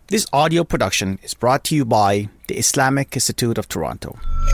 This audio production is brought to you by the Islamic Institute of Toronto.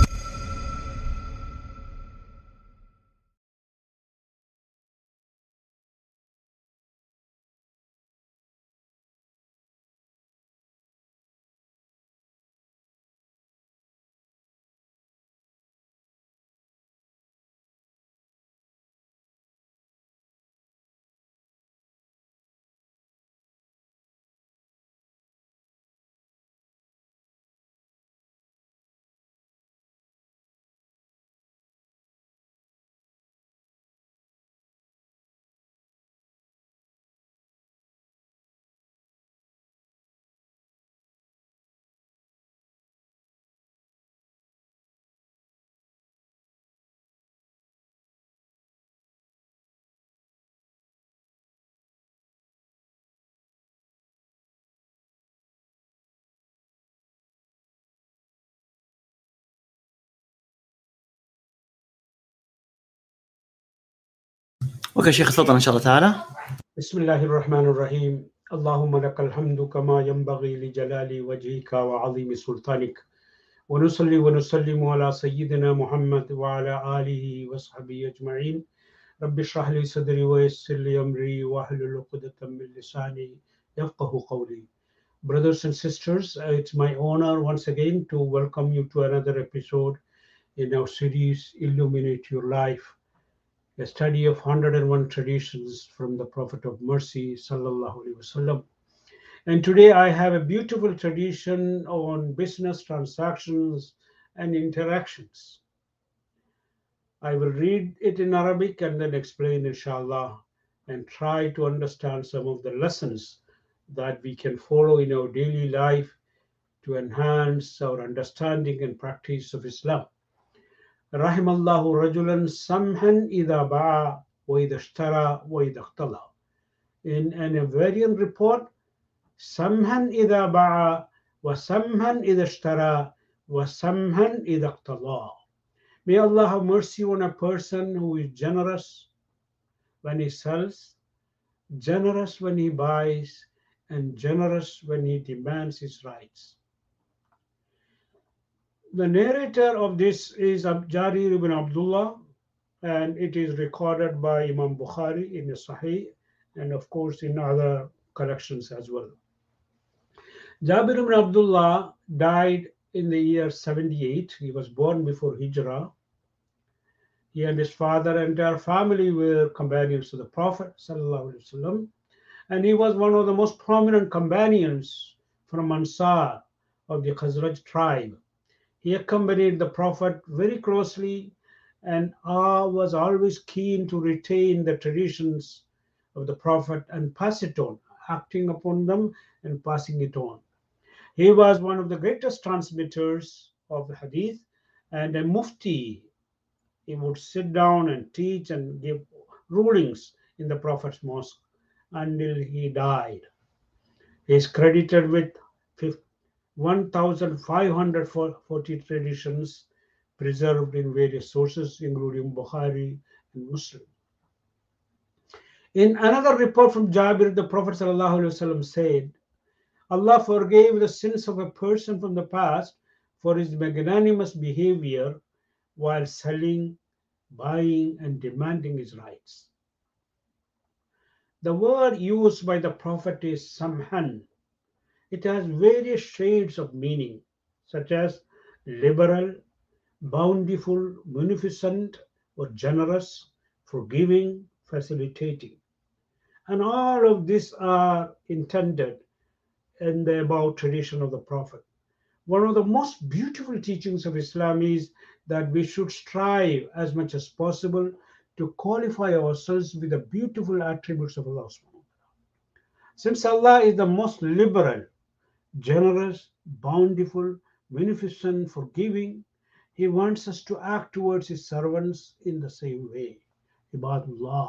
اوكي شيخ تفضل ان شاء الله تعالى. بسم الله الرحمن الرحيم. اللهم لك الحمد كما ينبغي لجلال وجهك وعظيم سلطانك، ونصلي ونسلم على سيدنا محمد وعلى آله وصحبه أجمعين. رب اشرح لي صدري ويسر لي أمري واحلل عقدة من لساني يفقهوا قولي. Brothers and sisters, it's my honor once again to welcome you to another episode in our series Illuminate Your Life, a study of 101 traditions from the Prophet of Mercy, Sallallahu Alaihi Wasallam. And today I have a beautiful tradition on business transactions and interactions. I will read it in Arabic and then explain, inshallah, and try to understand some of the lessons that we can follow in our daily life to enhance our understanding and practice of Islam. رحم الله رجلا سمحا إذا باع وإذا اشترى وإذا اقتضى. In a variant report, سمحا إذا باع وسمحا إذا اشترى وسمحا إذا اقتضى. May Allah have mercy on a person who is generous when he sells, generous when he buys, and generous when he demands his rights. The narrator of this is Jarir ibn Abdullah, and it is recorded by Imam Bukhari in the Sahih, and of course in other collections as well. Jabir ibn Abdullah died in the year 78. He was born before Hijrah. He and his father and their family were companions of the Prophet ﷺ, and he was one of the most prominent companions from Ansar of the Khazraj tribe. He accompanied the Prophet very closely and was always keen to retain the traditions of the Prophet and pass it on, acting upon them and passing it on. He was one of the greatest transmitters of the Hadith and a mufti. He would sit down and teach and give rulings in the Prophet's mosque until he died. He is credited with 1,540 traditions preserved in various sources, including Bukhari and Muslim. In another report from Jabir, the Prophet ﷺ said, Allah forgave the sins of a person from the past for his magnanimous behavior while selling, buying, and demanding his rights. The word used by the Prophet is samhan. It has various shades of meaning, such as liberal, bountiful, munificent, or generous, forgiving, facilitating. And all of these are intended in the above tradition of the Prophet. One of the most beautiful teachings of Islam is that we should strive as much as possible to qualify ourselves with the beautiful attributes of Allah. Since Allah is the most liberal, generous, bountiful, beneficent, forgiving, He wants us to act towards His servants in the same way. Ibadullah.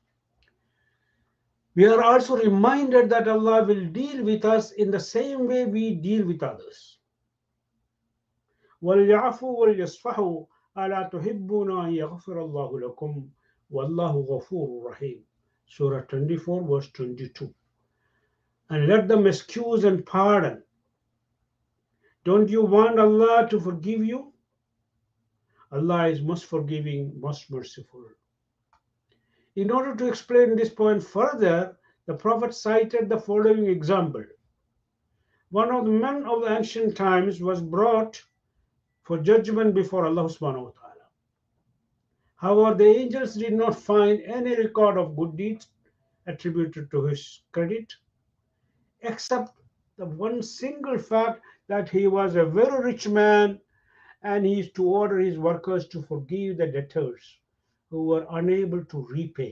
We are also reminded that Allah will deal with us in the same way we deal with others. وَلْيَعْفُوا وَلْيَصْفَحُوا أَلَا تُحِبُّونَ أَن يَغْفِرَ اللَّهُ لَكُمْ وَاللَّهُ غَفُورٌ رَحِيمٌ. Surah 24, verse 22. and let them excuse and pardon. Don't you want Allah to forgive you? Allah is most forgiving, most merciful. In order to explain this point further, the Prophet cited the following example. One of the men of the ancient times was brought for judgment before Allah subhanahu wa ta'ala. However, the angels did not find any record of good deeds attributed to his credit, except the one single fact that he was a very rich man and he is to order his workers to forgive the debtors who were unable to repay.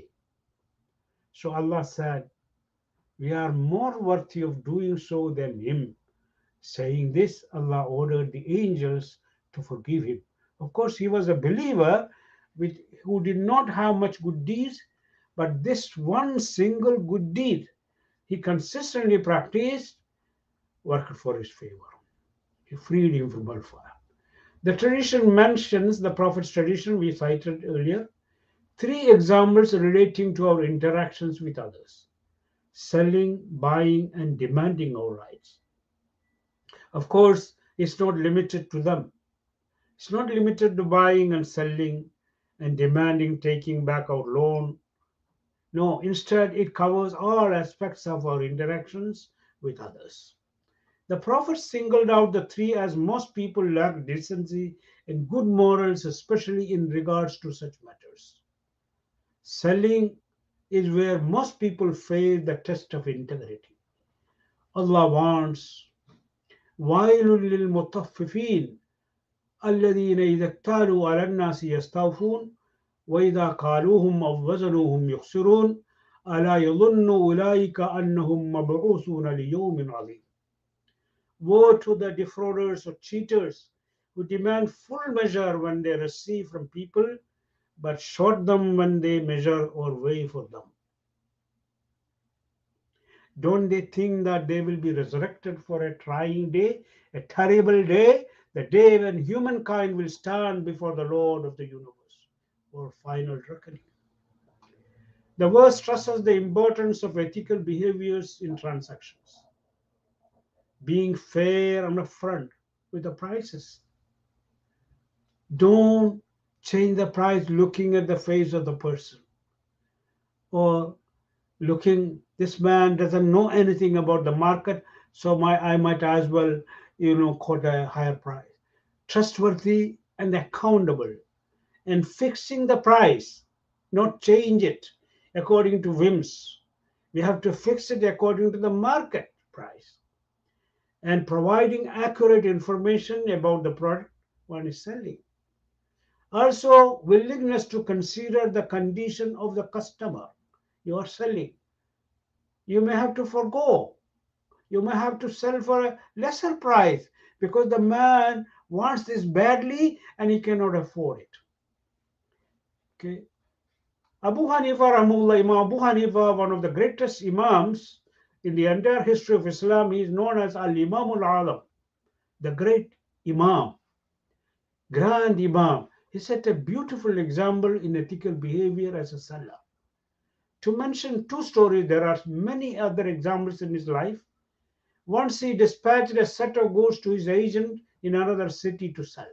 So Allah said, we are more worthy of doing so than him. Saying this, Allah ordered the angels to forgive him. Of course, he was a believer who did not have much good deeds, but this one single good deed he consistently practiced worked for his favor. He freed him from hellfire. The tradition mentions, the Prophet's tradition we cited earlier, 3 examples relating to our interactions with others: selling, buying, and demanding our rights. Of course, it's not limited to them. It's not limited to buying and selling and demanding taking back our loan. No, instead, it covers all aspects of our interactions with others. The Prophet singled out the 3 as most people lack decency and good morals, especially in regards to such matters. Selling is where most people fail the test of integrity. Allah warns, وَيْلٌ لِلْمُطَفِّفِينَ الَّذِينَ إِذَا اكْتَالُوا عَلَى النَّاسِ يَسْتَوْفُونَ وَإِذَا قَالُوهُمْ أَوْ وَزَنُوهُمْ يُخْسِرُونَ أَلَا يَظُنُّ أُولَٰئِكَ أَنَّهُمْ مَبْعُوثُونَ لِيَوْمٍ عَظِيمٍ. Woe to the defrauders or cheaters who demand full measure when they receive from people, but short them when they measure or weigh for them. Don't they think that they will be resurrected for a trying day, a terrible day, the day when humankind will stand before the Lord of the universe for final reckoning? The verse stresses the importance of ethical behaviors in transactions. Being fair and upfront with the prices. Don't change the price looking at the face of the person, or looking, this man doesn't know anything about the market, so I might as well, quote a higher price. Trustworthy and accountable, and fixing the price, not change it according to whims. We have to fix it according to the market price, and providing accurate information about the product one is selling. Also, willingness to consider the condition of the customer you are selling. You may have to forego. You may have to sell for a lesser price because the man wants this badly and he cannot afford it. Okay. Abu Hanifa, Imam Abu Hanifa, one of the greatest imams in the entire history of Islam, he is known as Al-Imam Al-Alam, the great imam, grand imam. He set a beautiful example in ethical behavior as a seller. To mention 2 stories, there are many other examples in his life. Once he dispatched a set of goods to his agent in another city to sell.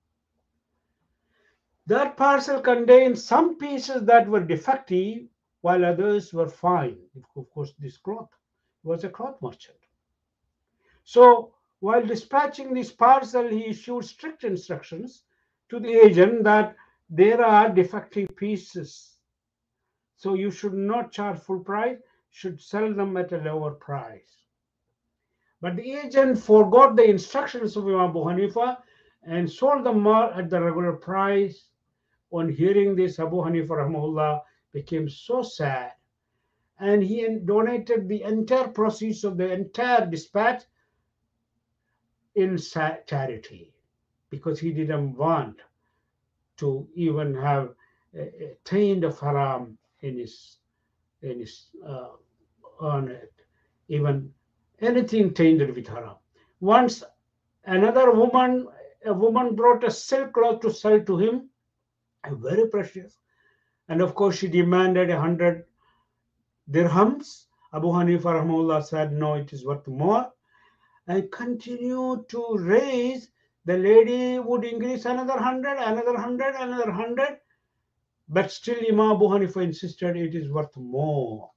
That parcel contained some pieces that were defective, while others were fine. Of course, this cloth was a cloth merchant. So, while dispatching this parcel, he issued strict instructions to the agent that there are defective pieces. So you should not charge full price, should sell them at a lower price. But the agent forgot the instructions of Imam Abu Hanifa and sold them more at the regular price. On hearing this, Abu Hanifa rahimahullah became so sad, and he donated the entire proceeds of the entire dispatch in charity, because he didn't want to even have a taint of haram in his on it, even anything tainted with haram. Once a woman brought a silk cloth to sell to him, very precious, and of course she demanded 100 dirhams. Abu Hanifa rahimahullah said, no, it is worth more, and continue to raise. The lady would increase another 100, another 100, another 100, but still Imam Abu Hanifa insisted it is worth more.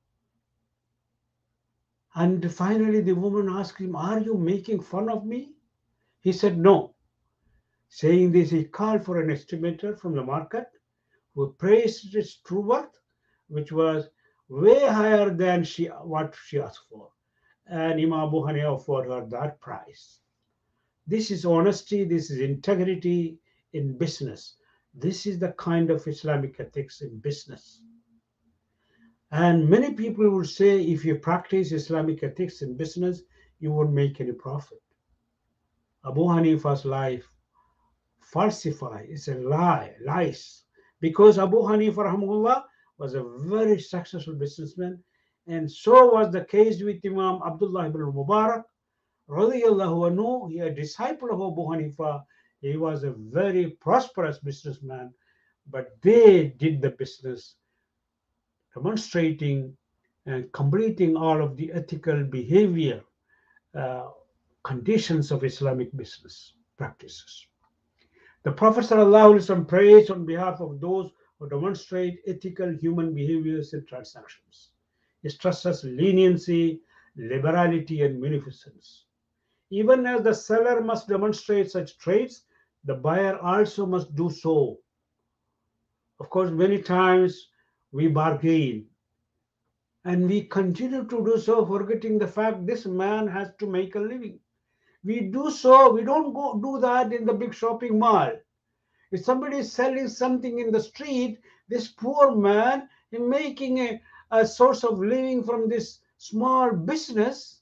And finally the woman asked him, are you making fun of me? He said, no. Saying this, he called for an estimator from the market who appraised its true worth, which was way higher than what she asked for. And Imam Abu Hanifa offered her that price. This is honesty, this is integrity in business. This is the kind of Islamic ethics in business. And many people will say, if you practice Islamic ethics in business, you won't make any profit. Abu Hanifa's life falsified, is a lies. Because Abu Hanifa rahimahullah was a very successful businessman, and so was the case with Imam Abdullah ibn Mubarak radiyallahu anhu. He a disciple of Abu Hanifa. He was a very prosperous businessman, but they did the business demonstrating and completing all of the ethical behavior conditions of Islamic business practices. The Prophet ﷺ prays on behalf of those who demonstrate ethical human behaviors in transactions. He stresses leniency, liberality, and munificence. Even as the seller must demonstrate such traits, the buyer also must do so. Of course, many times we bargain, and we continue to do so, forgetting the fact this man has to make a living. We do so, we don't go do that in the big shopping mall. If somebody is selling something in the street, this poor man is making a source of living from this small business.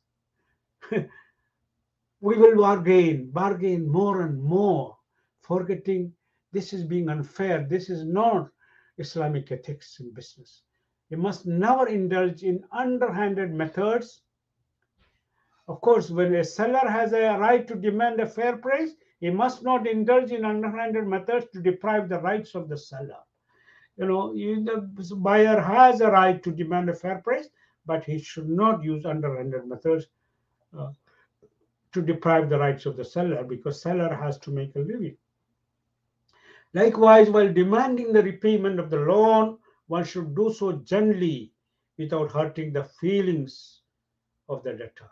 We will bargain more and more, forgetting this is being unfair. This is not Islamic ethics in business. You must never indulge in underhanded methods. Of course, when a seller has a right to demand a fair price, he must not indulge in underhanded methods to deprive the rights of the seller. The buyer has a right to demand a fair price, but he should not use underhanded methods to deprive the rights of the seller, because seller has to make a living. Likewise, while demanding the repayment of the loan, one should do so gently without hurting the feelings of the debtor,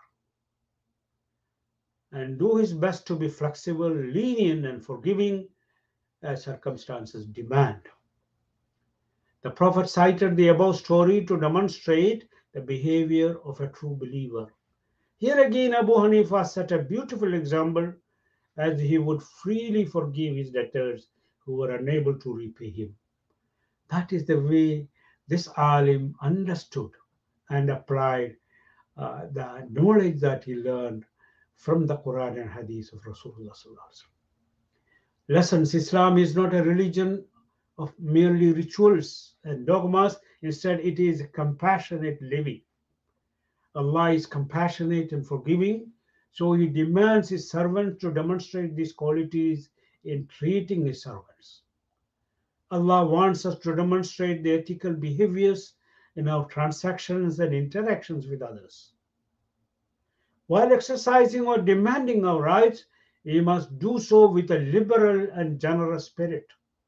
and do his best to be flexible, lenient, and forgiving as circumstances demand. The Prophet cited the above story to demonstrate the behavior of a true believer. Here again, Abu Hanifa set a beautiful example, as he would freely forgive his debtors who were unable to repay him. That is the way this alim understood and applied the knowledge that he learned from the Quran and Hadith of Rasulullah sallallahu alaihi wasallam. Lessons: Islam is not a religion of merely rituals and dogmas. Instead, it is compassionate living. Allah is compassionate and forgiving, so He demands His servants to demonstrate these qualities in treating His servants. Allah wants us to demonstrate the ethical behaviors in our transactions and interactions with others. While exercising or demanding our rights, we must do so with a liberal and generous spirit.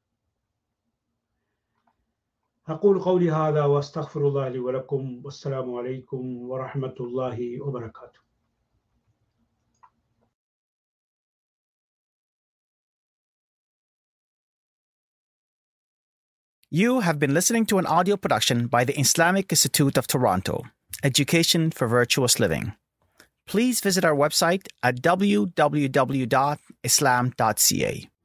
أقول قولي هذا وأستغفر الله لي ولكم والسلام عليكم ورحمة الله وبركاته. You have been listening to an audio production by the Islamic Institute of Toronto, Education for Virtuous Living. Please visit our website at www.islam.ca.